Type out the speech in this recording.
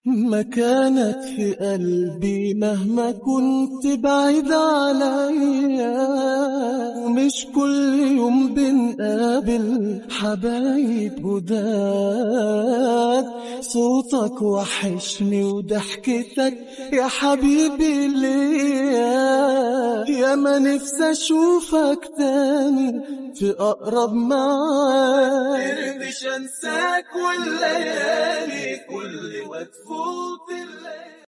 مكانك في قلبي مهما كنت بعيد عليا، ومش كل يوم بنقابل حبايب جداد. صوتك وحشني وضحكتك يا حبيبي ليا، يا ما نفسي اشوفك تاني في اقرب معاد. مقدرتش انساك والليالي كل ما تفوت